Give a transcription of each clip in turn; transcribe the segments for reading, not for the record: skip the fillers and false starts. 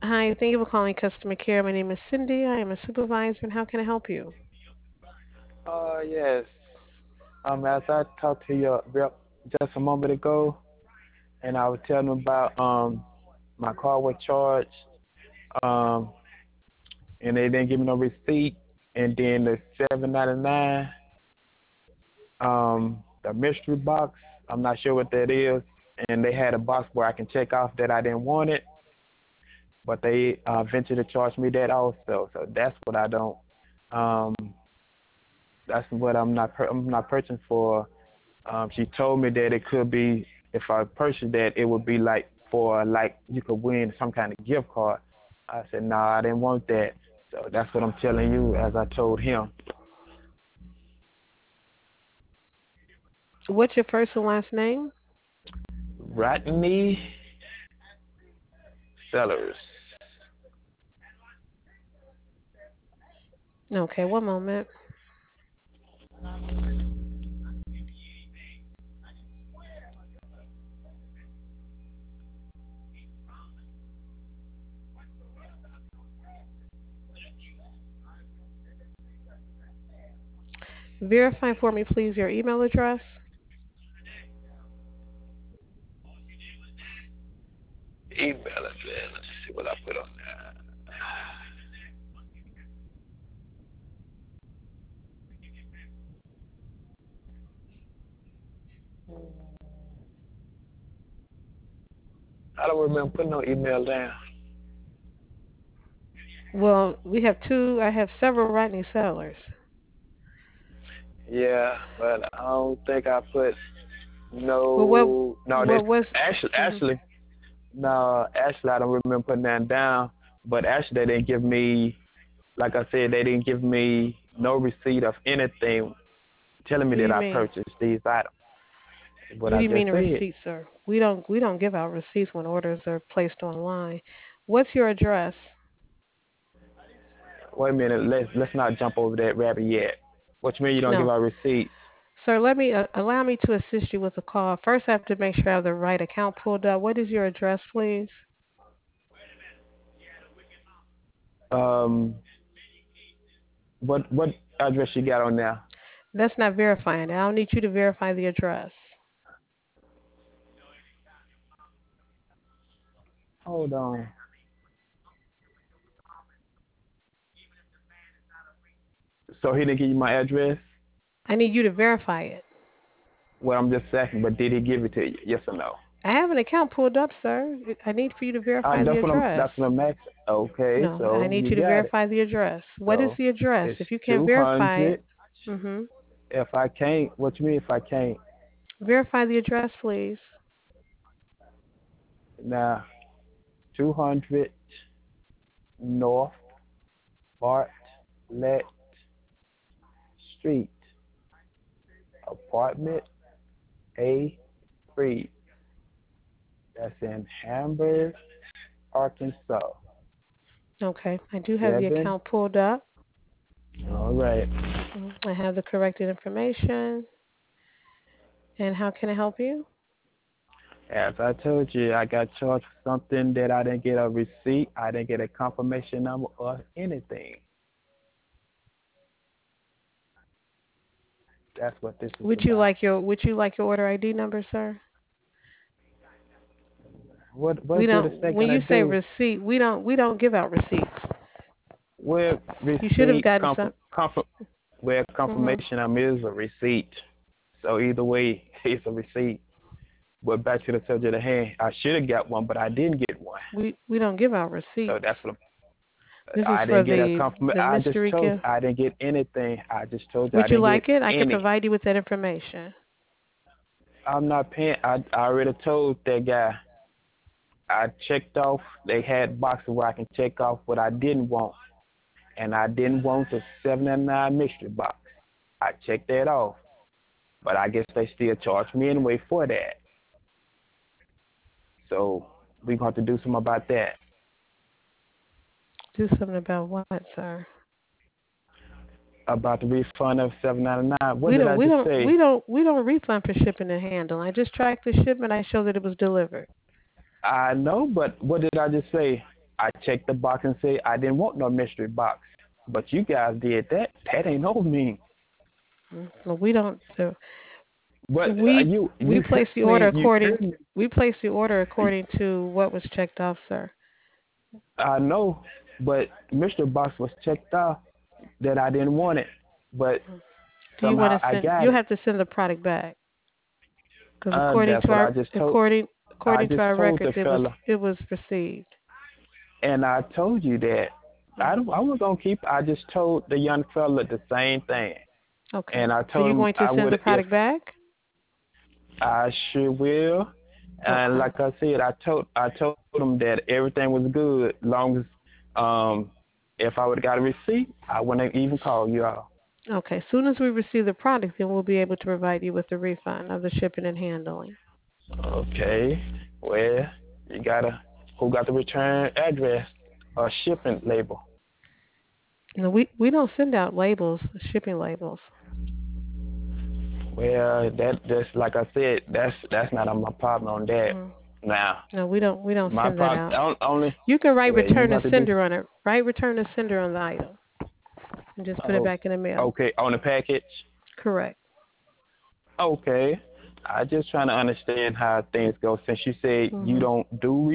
Hi, thank you for calling customer care. My name is Cindy. I am a supervisor, and how can I help you? Yes. As I talked to your rep just a moment ago, and I was telling them about my car was charged, um, and they didn't give me no receipt, and then the 7.99, the mystery box, I'm not sure what that is, and they had a box where I can check off that I didn't want it, but they ventured to charge me that also. So that's what I don't. Um, that's what I'm not purchasing for. She told me that it could be if I purchased that, it would be like for like you could win some kind of gift card. I said, no, I didn't want that. So that's what I'm telling you, as I told him. What's your first and last name? Rodney Sellers. Okay, one moment. Verify for me, please, your email address. Email address. Let's see what I put on there. I don't remember putting no email down. Well, we have two. I have several Rodney Sellers. Yeah, but I don't think I put Well, what no. They what was? hmm actually, I don't remember putting that down. But actually, they didn't give me, like I said, they didn't give me no receipt of anything telling me What do that you I mean? purchased these items. What What do I you just mean a said. receipt, sir? We don't give out receipts when orders are placed online. What's your address? Wait a minute. Let's not jump over that rabbit yet. What you mean you don't give No, out receipts? sir. Let me allow me to assist you with the call. First, I have to make sure I have the right account pulled up. What is your address, please? Um, what address you got on there? That's not verifying it. I'll need you to verify the address. Hold on. So he didn't give you my address. I need you to verify it. Well, I'm just asking, but did he give it to you? Yes or no? I have an account pulled up, sir. I need for you to verify the address. That's what I'm asking. Okay, No, I so need you you to got it. verify the address. What is So the address? it's If you can't verify 200. it, mm-hmm. If I can't, what you mean if I can't? Verify the address, please. Now, 200 North Bartlett Street, apartment A3. That's in Hamburg, Arkansas. Okay, I do have the Seven. account pulled up. All right. I have the corrected information. And how can I help you? As I told you, I got charged for something that I didn't get a receipt. I didn't get a confirmation number or anything. That's what this is about. Would you like your order ID number, sir? We What is don't that when gonna you say do? receipt, we don't give out receipts. Well, You should have receipt gotten some. well, Mhm. confirmation is a receipt. So either way, it's a receipt. But back to the subject at hand, I should have got one, but I didn't get one. We don't give out So receipts. that's what This is I for didn't get a the compliment. I just mystery told you gift. I didn't get anything. I just told you I Would you didn't get like it? I can any. provide you with that information. I'm not paying. I already told that guy. I checked off. They had boxes where I can check off what I didn't want, and I didn't want the 7.99 mystery box. I checked that off, but I guess they still charge me anyway for that. So we're going to have to do something about that. Do something about what, sir? About the refund of 7.99. What did I just say? We don't refund for shipping and handling. I just tracked the shipment. I showed that it was delivered. I know, but what did I just say? I checked the box and say I didn't want no mystery box. But you guys did that. That ain't no me. Well, we don't. But We you place the heard order me. You according. heard me. We place the order according to what was checked off, sir. I know, but Mr. Box was checked off that I didn't want it, but Do you want somehow to I send? got You it. have to send the product back because according That's to what our I according to just our told records, the fella, it was received. and I told you that Hmm. I was gonna keep. I just told the young fella the same thing, Okay. and I Are told you him going to I send the would if product back? I sure will. And Okay. like I said, I told him that everything was good, long as if I would have got a receipt, I wouldn't even call you all. Okay. As soon as we receive the product, then we'll be able to provide you with the refund of the shipping and handling. Okay, well, you gotta who got the return address or shipping label? No, we don't send out labels, shipping labels. Well, that's like I said, that's not on my problem on that. Mm. Now, No, we don't my send that problem out. only You can write well, you return to got to do sender on it. Write return to sender on the item and just put it oh back in the mail. okay on the package. Correct. Okay, I just trying to understand how things go since you said you Hmm. don't do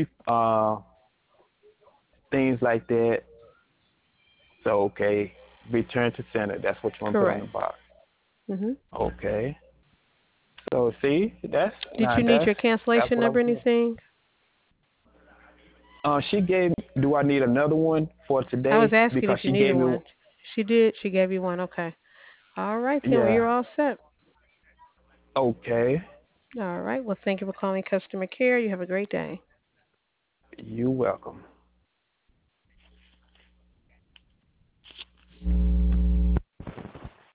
things like that. So okay, return to sender. That's what you want to put on the Correct. box. Hmm. Okay. So see, Did you need your that's cancellation what I number? was doing. Anything? She gave. Do I need another one for I was today? asking Because if you she needed gave me. one. She did. She gave you one. Okay. All right then. Well, Yeah. you're all set. Okay. All right. Well, thank you for calling customer care. You have a great day. You welcome.